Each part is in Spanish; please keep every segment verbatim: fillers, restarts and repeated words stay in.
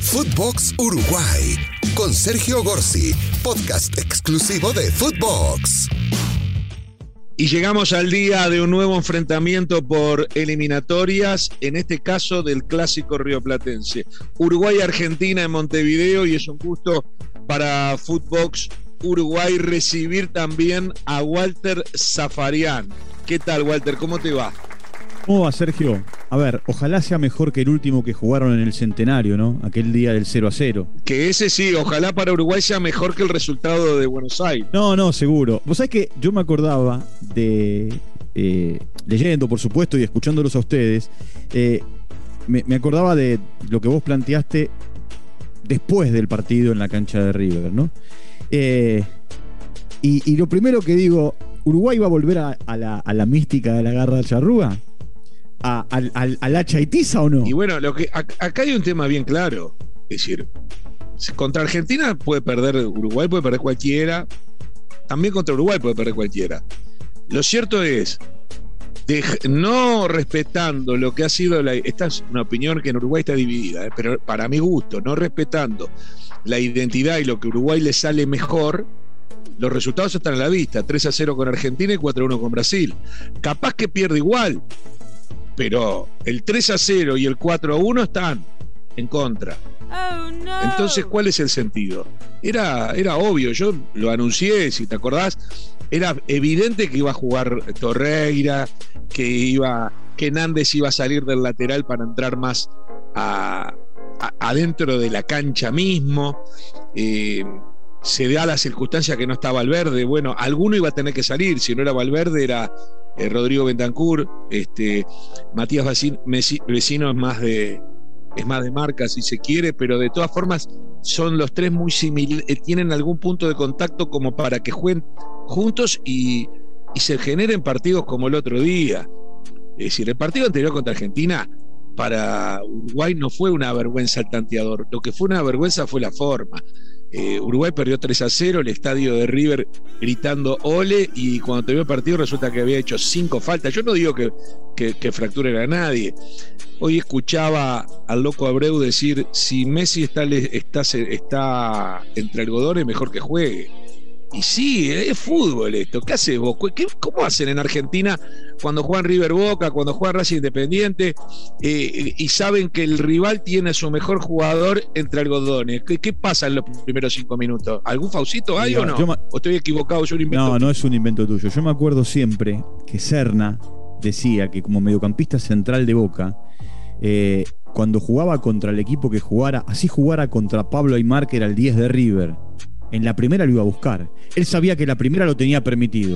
Footbox Uruguay con Sergio Gorsi, podcast exclusivo de Footbox. Y llegamos al día de un nuevo enfrentamiento por eliminatorias, en este caso del clásico rioplatense. Uruguay-Argentina en Montevideo, y es un gusto para Footbox Uruguay recibir también a Walter Zafarian. ¿Qué tal, Walter? ¿Cómo te va? ¿Cómo va, Sergio? A ver, ojalá sea mejor que el último que jugaron en el Centenario, ¿no? Aquel día del cero a cero. Que ese sí, ojalá para Uruguay sea mejor que el resultado de Buenos Aires. No, no, seguro. Vos sabés que yo me acordaba de, eh, leyendo, por supuesto, y escuchándolos a ustedes, eh, me, me acordaba de lo que vos planteaste después del partido en la cancha de River, ¿no? Eh, y, y lo primero que digo, ¿Uruguay va a volver a, a, la, a la mística de la garra de charrúa? ¿A, a, a, a la chaitiza o no? Y bueno, lo que acá hay un tema bien claro. Es decir, contra Argentina puede perder Uruguay, puede perder cualquiera. También contra Uruguay puede perder cualquiera. Lo cierto es, de, no respetando lo que ha sido la, esta es una opinión que en Uruguay está dividida, ¿eh? Pero para mi gusto, no respetando la identidad y lo que a Uruguay le sale mejor, los resultados están a la vista. tres a cero con Argentina y cuatro a uno con Brasil. Capaz que pierde igual, pero el tres a cero y el cuatro a uno están en contra. Oh, no. Entonces, ¿cuál es el sentido? Era, era obvio, yo lo anuncié, si te acordás, era evidente que iba a jugar Torreira, que iba, que Nández iba a salir del lateral para entrar más a, a, adentro de la cancha mismo. Eh, se da la circunstancia que no está Valverde. Bueno, alguno iba a tener que salir, si no era Valverde era eh, Rodrigo Bentancur, este, Matías Vecino, Vecino es más de es más de marca si se quiere, pero de todas formas son los tres muy similares, eh, tienen algún punto de contacto como para que jueguen juntos y, y se generen partidos como el otro día. Es decir, el partido anterior contra Argentina para Uruguay no fue una vergüenza al tanteador, lo que fue una vergüenza fue la forma. Eh, Uruguay perdió tres a cero, el estadio de River gritando ole, y cuando terminó el partido resulta que había hecho cinco faltas. Yo no digo que, que, que fracturen a nadie. Hoy escuchaba al loco Abreu decir, si Messi está, está, está entre algodones, mejor que juegue. Y sí, es fútbol esto. ¿Qué haces vos? ¿Qué, ¿Cómo hacen en Argentina cuando juegan River Boca, cuando juegan Racing Independiente eh, y saben que el rival tiene a su mejor jugador entre algodones? ¿Qué, qué pasa en los primeros cinco minutos? ¿Algún faucito hay o no? Yo, ¿O estoy equivocado? Yo un invento no, tuyo. No es un invento tuyo. Yo me acuerdo siempre que Serna decía que como mediocampista central de Boca, eh, cuando jugaba contra el equipo que jugara, así jugara contra Pablo Aimar, que era el diez de River, en la primera lo iba a buscar. Él sabía que la primera lo tenía permitido.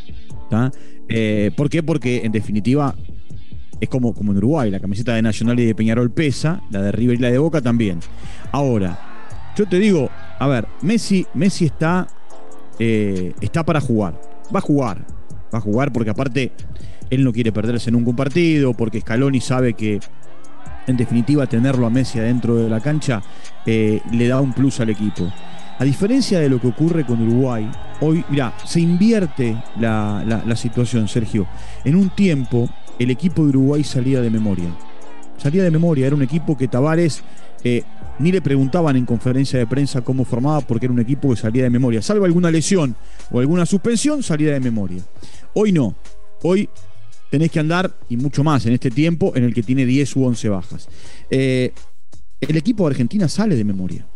Eh, ¿Por qué? Porque en definitiva es como, como en Uruguay, la camiseta de Nacional y de Peñarol pesa, la de River y la de Boca también. Ahora, yo te digo, a ver, Messi, Messi está, eh, está para jugar. Va a jugar. Va a jugar porque aparte él no quiere perderse en ningún partido, porque Scaloni sabe que en definitiva tenerlo a Messi adentro de la cancha eh, le da un plus al equipo. A diferencia de lo que ocurre con Uruguay, hoy, mirá, se invierte la, la, la situación, Sergio. En un tiempo, el equipo de Uruguay salía de memoria. Salía de memoria, era un equipo que Tavares eh, ni le preguntaban en conferencia de prensa cómo formaba, porque era un equipo que salía de memoria. Salvo alguna lesión o alguna suspensión, salía de memoria. Hoy no. Hoy tenés que andar, y mucho más en este tiempo, en el que tiene diez u once bajas. Eh, el equipo de Argentina sale de memoria.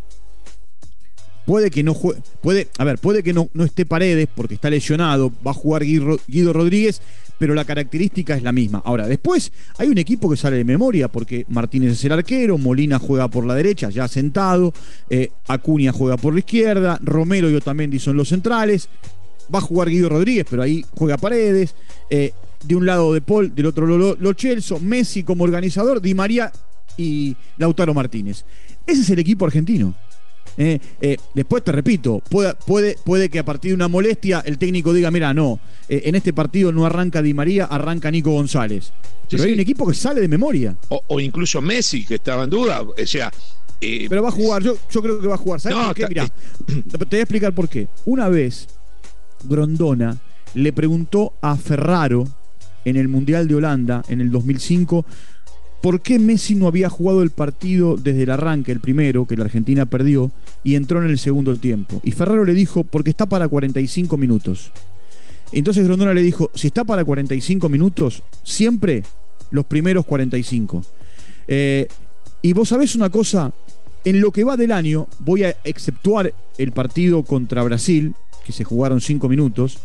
Puede que no juegue, puede, a ver, puede que no, no esté Paredes porque está lesionado, va a jugar Guido, Guido Rodríguez, pero la característica es la misma. Ahora, después hay un equipo que sale de memoria porque Martínez es el arquero, Molina juega por la derecha, ya sentado, eh, Acuña juega por la izquierda, Romero y Otamendi son los centrales, va a jugar Guido Rodríguez, pero ahí juega Paredes, eh, de un lado De Paul, del otro Lo, Lo Celso, Messi como organizador, Di María y Lautaro Martínez. Ese es el equipo argentino. Eh, eh, después te repito, puede, puede, puede que a partir de una molestia el técnico diga, mira, no, eh, en este partido no arranca Di María, arranca Nico González. Pero sí, hay sí. un equipo que sale de memoria. O, o incluso Messi, que estaba en duda. O sea, eh, pero va a jugar, yo, yo creo que va a jugar. ¿Sabes no, por qué? Está, Mirá, eh, te voy a explicar por qué. Una vez, Grondona le preguntó a Ferraro en el Mundial de Holanda en el dos mil cinco ¿por qué Messi no había jugado el partido desde el arranque, el primero, que la Argentina perdió, y entró en el segundo tiempo? Y Ferraro le dijo, porque está para cuarenta y cinco minutos. Entonces Grondona le dijo, si está para cuarenta y cinco minutos, siempre los primeros cuarenta y cinco. Eh, y vos sabés una cosa, en lo que va del año, voy a exceptuar el partido contra Brasil, que se jugaron cinco minutos,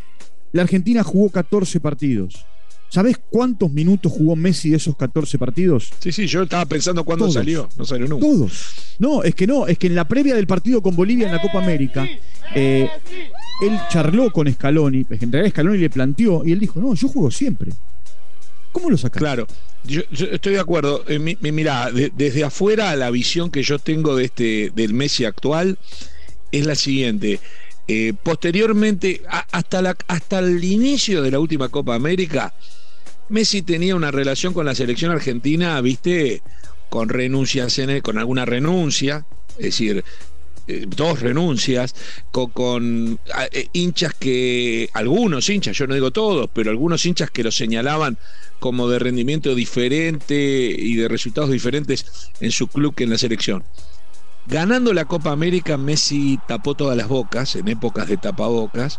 la Argentina jugó catorce partidos. ¿Sabés cuántos minutos jugó Messi de esos catorce partidos? Sí, sí, yo estaba pensando cuándo Todos. salió. No salió nunca. Todos. No, es que no, es que en la previa del partido con Bolivia en la Copa América, eh, él charló con Scaloni, en realidad Scaloni le planteó, y él dijo, no, yo juego siempre. ¿Cómo lo sacás? Claro, yo, yo estoy de acuerdo. Eh, mi, mi, mirá, de, desde afuera la visión que yo tengo de este del Messi actual es la siguiente. Eh, posteriormente, a, hasta, la, hasta el inicio de la última Copa América, Messi tenía una relación con la selección argentina, viste, con renuncias, en el, con alguna renuncia, es decir, eh, dos renuncias, con, con eh, hinchas que, algunos hinchas, yo no digo todos, pero algunos hinchas que lo señalaban como de rendimiento diferente y de resultados diferentes en su club que en la selección. Ganando la Copa América, Messi tapó todas las bocas, en épocas de tapabocas,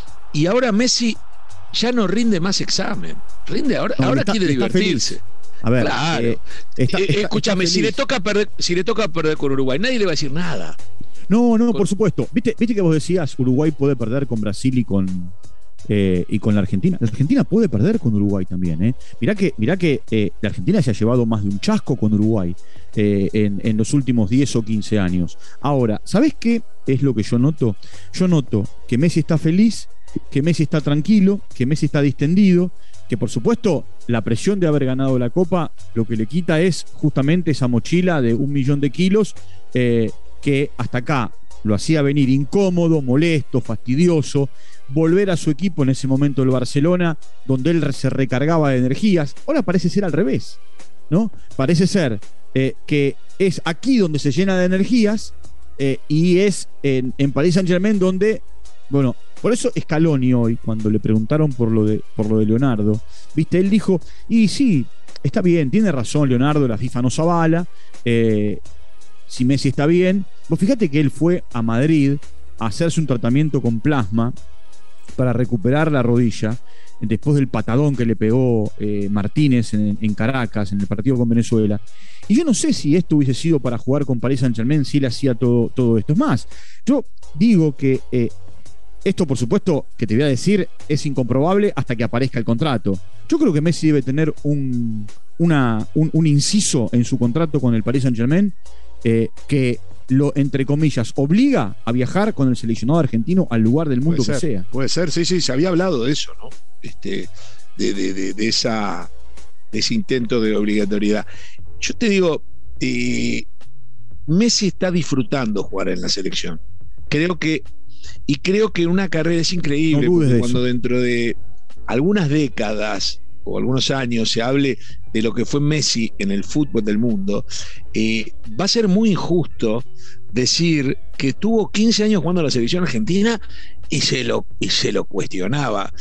y ahora Messi ya no rinde más examen, rinde ahora, no, ahora está, quiere está divertirse. Feliz. A ver, claro. eh, está, eh, está, escúchame, está si le toca perder, si le toca perder con Uruguay, nadie le va a decir nada. No, no, por supuesto. Viste, viste que vos decías Uruguay puede perder con Brasil y con eh, y con la Argentina. La Argentina puede perder con Uruguay también, ¿eh? Mirá que, mirá que eh, la Argentina se ha llevado más de un chasco con Uruguay eh, en, en los últimos diez o quince años. Ahora, ¿sabés qué es lo que yo noto? Yo noto que Messi está feliz, que Messi está tranquilo, que Messi está distendido, que por supuesto la presión de haber ganado la Copa lo que le quita es justamente esa mochila de un millón de kilos eh, que hasta acá lo hacía venir incómodo, molesto, fastidioso, volver a su equipo en ese momento el Barcelona, donde él se recargaba de energías. Ahora parece ser al revés, ¿no? Parece ser eh, que es aquí donde se llena de energías eh, y es en, en Paris Saint-Germain donde, bueno, por eso Scaloni hoy, cuando le preguntaron por lo de, por lo de Leonardo, viste, él dijo, y sí, está bien, tiene razón Leonardo, la FIFA nos avala, eh, si Messi está bien. Vos fíjate que él fue a Madrid a hacerse un tratamiento con plasma para recuperar la rodilla después del patadón que le pegó eh, Martínez en, en Caracas en el partido con Venezuela. Y yo no sé si esto hubiese sido para jugar con Paris Saint-Germain, si él hacía todo, todo esto. Es más, yo digo que eh, esto, por supuesto, que te voy a decir, es incomprobable hasta que aparezca el contrato. Yo creo que Messi debe tener un, una, un, un inciso en su contrato con el Paris Saint-Germain eh, que lo, entre comillas, obliga a viajar con el seleccionado argentino al lugar del mundo que sea. Puede ser, sí, sí, se había hablado de eso, ¿no? Este, de, de, de, de, esa, de ese intento de obligatoriedad. Yo te digo, eh, Messi está disfrutando jugar en la selección. Creo que, y creo que una carrera es increíble, no porque de cuando eso. Dentro de algunas décadas o algunos años se hable de lo que fue Messi en el fútbol del mundo, eh, va a ser muy injusto decir que tuvo quince años jugando en la selección argentina y se lo, y se lo cuestionaba.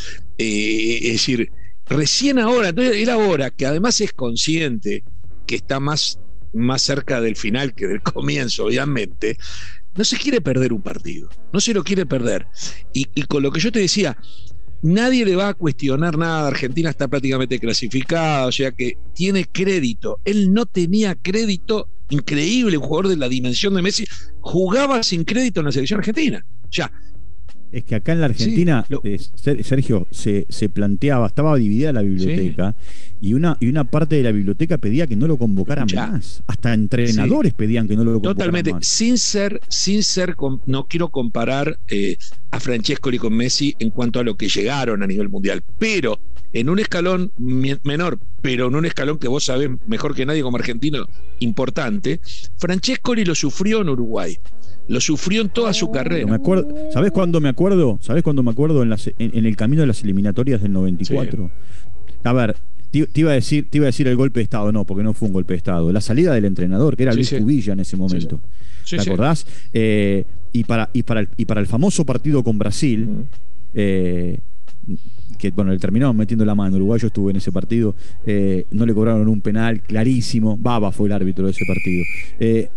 Eh, es decir, recién ahora, entonces él ahora, que además es consciente que está más, más cerca del final que del comienzo, obviamente, no se quiere perder un partido, no se lo quiere perder. Y, y con lo que yo te decía, nadie le va a cuestionar nada, Argentina está prácticamente clasificada, o sea que tiene crédito. Él no tenía crédito, increíble, un jugador de la dimensión de Messi, jugaba sin crédito en la selección argentina. Ya. Es que acá en la Argentina, sí, lo... eh, Sergio, se, se planteaba, estaba dividida la biblioteca, sí, y, una, y una parte de la biblioteca pedía que no lo convocaran ya. más. Hasta entrenadores sí. pedían que no lo convocaran Totalmente. más. Sin ser, sin ser, no quiero comparar eh, a Francescoli con Messi en cuanto a lo que llegaron a nivel mundial, pero en un escalón menor, pero en un escalón que vos sabés mejor que nadie como argentino, importante, Francescoli lo sufrió en Uruguay. Lo sufrió en toda su carrera. Me acuerdo, ¿sabés cuándo me acuerdo? ¿Sabés cuándo me acuerdo? En, las, en, en el camino de las eliminatorias del noventa y cuatro. Sí. A ver, te, te, iba a decir, te iba a decir el golpe de Estado, no, porque no fue un golpe de Estado. La salida del entrenador, que era sí, Luis sí. Cubilla en ese momento. Sí, sí. ¿Te sí, acordás? Sí. Eh, y, para, y, para el, y para el famoso partido con Brasil, uh-huh. eh, que bueno, le terminaron metiendo la mano. Uruguay, yo estuve en ese partido, eh, no le cobraron un penal clarísimo. Baba fue el árbitro de ese partido. Eh,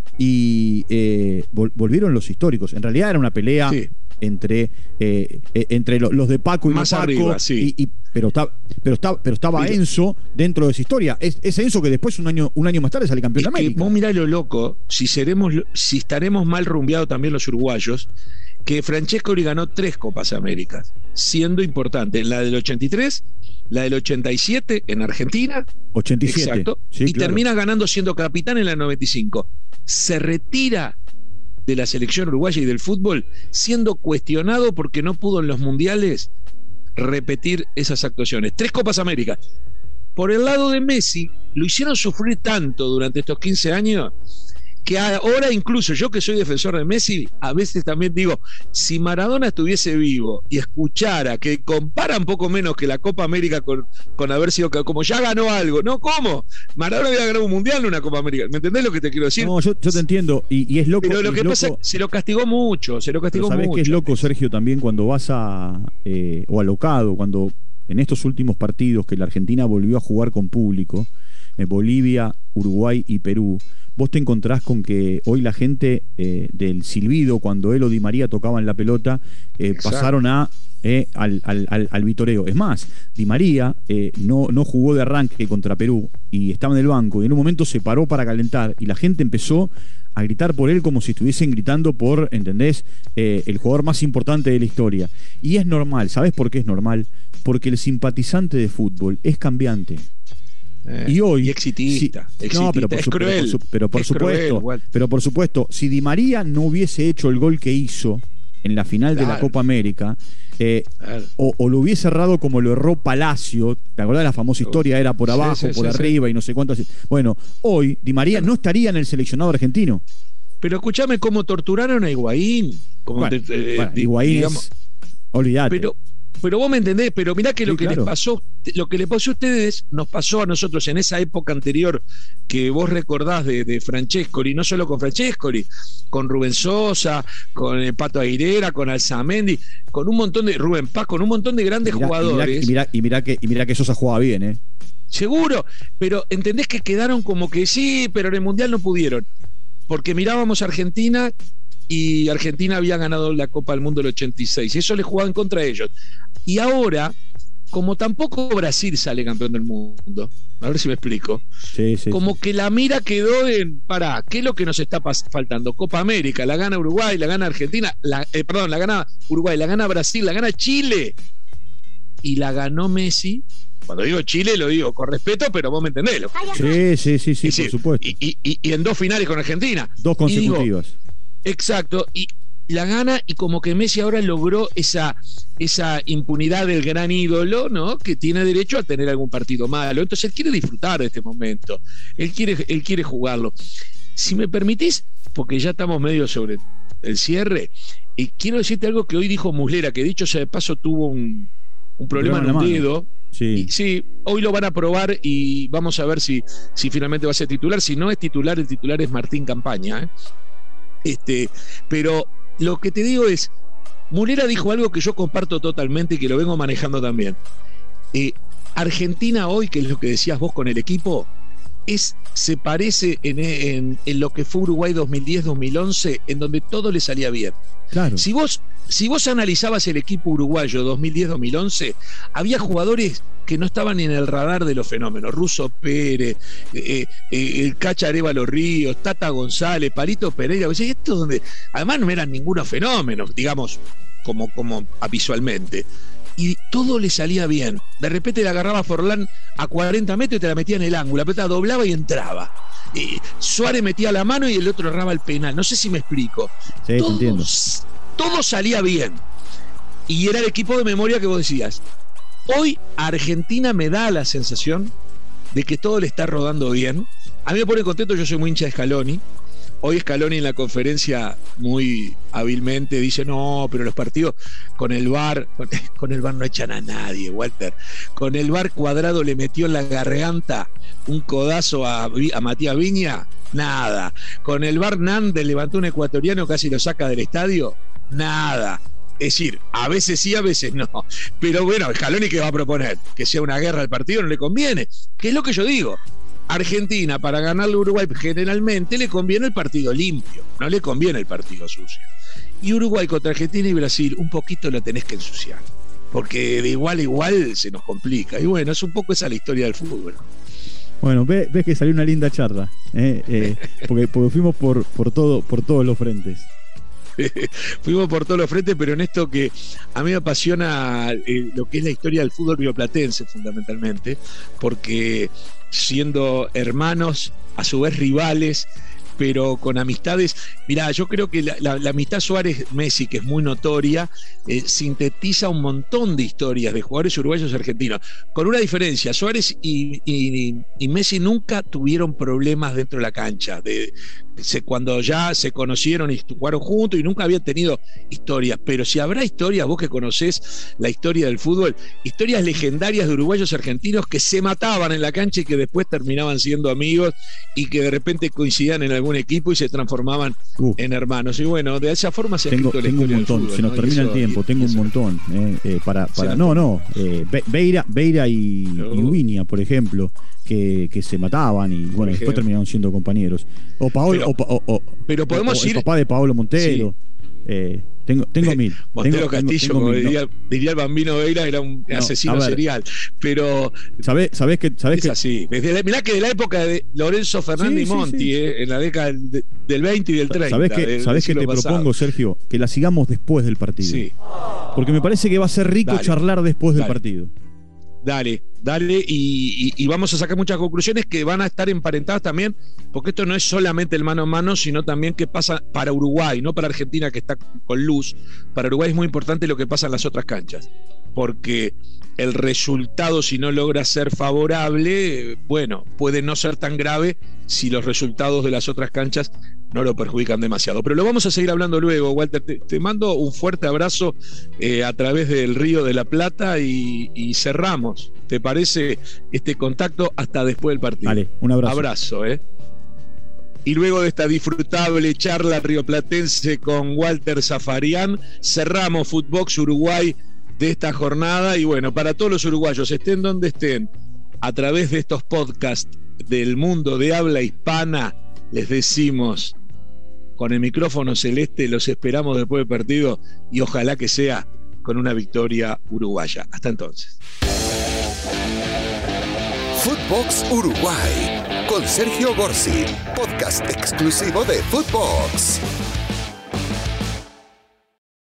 y eh, vol- volvieron los históricos. En realidad era una pelea sí. entre, eh, eh, entre lo, los de Paco y más no Paco. Arriba, sí. y, y, pero, está, pero, está, pero estaba Mira. Enzo dentro de esa historia. Es, es Enzo que después, un año, un año más tarde, sale campeón es de América. Que vos mirá lo loco, si, seremos, si estaremos mal rumbeados también los uruguayos, que Francescoli ganó tres Copas Américas, siendo importante, la del ochenta y tres, la del ochenta y siete en Argentina, ochenta y siete, exacto, sí, y claro. termina ganando siendo capitán en la noventa y cinco. Se retira de la selección uruguaya y del fútbol siendo cuestionado porque no pudo en los mundiales repetir esas actuaciones. Tres Copas Américas. Por el lado de Messi, lo hicieron sufrir tanto durante estos quince años que ahora incluso yo que soy defensor de Messi, a veces también digo, si Maradona estuviese vivo y escuchara que compara un poco menos que la Copa América con, con haber sido, como ya ganó algo, ¿no? ¿Cómo? Maradona había ganado un mundial, no una Copa América. ¿Me entendés lo que te quiero decir? No, yo, yo te entiendo, y, y es loco. Pero lo que loco, pasa es que se lo castigó mucho, se lo castigó ¿sabés mucho. Qué es loco, Sergio, también cuando vas a, eh, o alocado, cuando en estos últimos partidos que la Argentina volvió a jugar con público, en Bolivia, Uruguay y Perú, vos te encontrás con que hoy la gente eh, del silbido, cuando él o Di María tocaban la pelota, eh, pasaron a, eh, al, al, al, al vitoreo. Es más, Di María eh, no, no jugó de arranque contra Perú y estaba en el banco y en un momento se paró para calentar y la gente empezó a gritar por él como si estuviesen gritando por, ¿entendés? Eh, el jugador más importante de la historia. Y es normal, ¿sabés por qué es normal? Porque el simpatizante de fútbol es cambiante. Eh, y hoy y exitista, si, exitista. No, pero por, es su, cruel, pero por, su, pero por es supuesto cruel, pero por supuesto si Di María no hubiese hecho el gol que hizo en la final claro. de la Copa América eh, claro. o, o lo hubiese errado como lo erró Palacio, ¿te acordás de la famosa historia? Era por abajo, sí, sí, por sí, arriba sí. y no sé cuántas. Bueno, hoy Di María no estaría en el seleccionado argentino. Pero escúchame cómo torturaron a Higuaín. Como bueno, te, eh, bueno, Higuaín digamos, es, olvidate. Pero, pero vos me entendés, pero mirá que, sí, lo que claro. les pasó, lo que le pasó a ustedes, nos pasó a nosotros en esa época anterior que vos recordás de, de Francescoli, no solo con Francescoli, con Rubén Sosa, con el Pato Aguilera, con Alzamendi, con un montón de Rubén Paz, con un montón de grandes y mirá, jugadores. Y mirá, y, mirá, y, mirá que, y mirá que Sosa jugaba bien, ¿eh? Seguro, pero entendés que quedaron como que sí, pero en el Mundial no pudieron. Porque mirábamos a Argentina y Argentina había ganado la Copa del Mundo del ochenta y seis, y eso le jugaban contra ellos. Y ahora, como tampoco Brasil sale campeón del mundo, a ver si me explico, sí, sí, como sí. que la mira quedó en, pará, ¿qué es lo que nos está faltando? Copa América, la gana Uruguay, la gana Argentina, la, eh, perdón, la gana Uruguay, la gana Brasil, la gana Chile, y la ganó Messi. Cuando digo Chile lo digo con respeto, pero vos me entendés. Lo sí, sí, sí, sí, sí, por supuesto. Y, y, y en dos finales con Argentina. Dos consecutivas. Digo, exacto, y la gana y como que Messi ahora logró esa, esa impunidad del gran ídolo, ¿no? Que tiene derecho a tener algún partido malo. Entonces él quiere disfrutar de este momento. Él quiere, él quiere jugarlo. Si me permitís, porque ya estamos medio sobre el cierre, y quiero decirte algo que hoy dijo Muslera, que dicho sea de paso tuvo un, un problema en un dedo. Sí. Y, sí, hoy lo van a probar y vamos a ver si, si finalmente va a ser titular. Si no es titular, el titular es Martín Campaña, ¿eh? Este, pero lo que te digo es, Muslera dijo algo que yo comparto totalmente y que lo vengo manejando también. Eh, Argentina hoy, que es lo que decías vos con el equipo, es, se parece en, en, en lo que fue Uruguay dos mil diez dos mil once, en donde todo le salía bien. Claro. Si vos, si vos analizabas el equipo uruguayo dos mil diez dos mil once, había jugadores que no estaban ni en el radar de los fenómenos. Russo Pérez, eh, eh, el Cacha Arévalo Ríos, Tata González, Palito Pereira. Esto donde además no eran ningunos fenómenos, digamos, como, como visualmente. Y todo le salía bien. De repente le agarraba a Forlán a cuarenta metros y te la metía en el ángulo. La pelota doblaba y entraba. Y Suárez metía la mano y el otro erraba el penal. No sé si me explico. Sí, todo, te entiendo. Todo salía bien. Y era el equipo de memoria que vos decías. Hoy Argentina me da la sensación de que todo le está rodando bien. A mí me pone contento, yo soy muy hincha de Scaloni. Hoy Scaloni en la conferencia muy hábilmente dice, no, pero los partidos con el V A R, con, con el V A R no echan a nadie, Walter. Con el V A R Cuadrado le metió en la garganta un codazo a, a Matías Viña, nada. Con el V A R Nández levantó un ecuatoriano, casi lo saca del estadio, nada. Es decir, a veces sí, a veces no. Pero bueno, Scaloni, ¿qué va a proponer? Que sea una guerra al partido, no le conviene. ¿Qué es lo que yo digo? Argentina, para ganarle a Uruguay, generalmente le conviene el partido limpio, no le conviene el partido sucio. Y Uruguay contra Argentina y Brasil, un poquito lo tenés que ensuciar, porque de igual a igual se nos complica. Y bueno, es un poco esa la historia del fútbol. Bueno, ves, ves que salió una linda charla, ¿eh? Eh, porque, porque fuimos por, por, todo, por todos los frentes. Fuimos por todos los frentes, pero en esto que a mí me apasiona eh, lo que es la historia del fútbol rioplatense, fundamentalmente, porque siendo hermanos, a su vez rivales, pero con amistades. Mirá, yo creo que la, la, la amistad Suárez-Messi, que es muy notoria, eh, sintetiza un montón de historias de jugadores uruguayos y argentinos, con una diferencia: Suárez y, y, y Messi nunca tuvieron problemas dentro de la cancha, de, se, cuando ya se conocieron y jugaron juntos, y nunca habían tenido historias. Pero si habrá historias, vos que conocés la historia del fútbol, historias legendarias de uruguayos y argentinos que se mataban en la cancha y que después terminaban siendo amigos y que de repente coincidían en algún equipo y se transformaban uh, en hermanos. Y bueno, de esa forma se ha tengo, escrito la tengo historia un montón, del fútbol, se nos ¿no? termina eso, el tiempo, y, tengo y un montón eh, eh, para, para no, no eh, Beira, Beira y, no. y Ubiña, por ejemplo, que, que se mataban y bueno, después terminaron siendo compañeros. O Paolo, pero, o, o, pero podemos o, ir, el papá de Paolo Montero. Sí. Eh, tengo, tengo mil. Montero tengo, Castillo, tengo, tengo como mil, diría, no. diría el Bambino Veira, era un no, asesino serial. Pero ¿sabés, sabés que, sabés es que... así. Desde la, mirá que de la época de Lorenzo Fernández sí, y Monti, sí, sí. Eh, en la década del, del veinte y del treinta. ¿Sabés que, del, ¿sabés del que te pasado. propongo, Sergio? Que la sigamos después del partido. Sí. Porque me parece que va a ser rico Dale. charlar después Dale. del partido. Dale, dale, y, y, y vamos a sacar muchas conclusiones que van a estar emparentadas también, porque esto no es solamente el mano a mano, sino también qué pasa para Uruguay, no para Argentina, que está con luz. Para Uruguay es muy importante lo que pasa en las otras canchas, porque el resultado, si no logra ser favorable, bueno, puede no ser tan grave si los resultados de las otras canchas no lo perjudican demasiado. Pero lo vamos a seguir hablando luego, Walter. Te, te mando un fuerte abrazo eh, a través del Río de la Plata y, y cerramos, ¿te parece? Este contacto hasta después del partido. Vale, un abrazo. Abrazo, ¿eh? Y luego de esta disfrutable charla rioplatense con Walter Zafarian, cerramos Footbox Uruguay de esta jornada. Y bueno, para todos los uruguayos, estén donde estén, a través de estos podcasts del mundo de habla hispana, les decimos, con el micrófono celeste, los esperamos después del partido y ojalá que sea con una victoria uruguaya. Hasta entonces. Footbox Uruguay con Sergio Gorsi, podcast exclusivo de Footbox.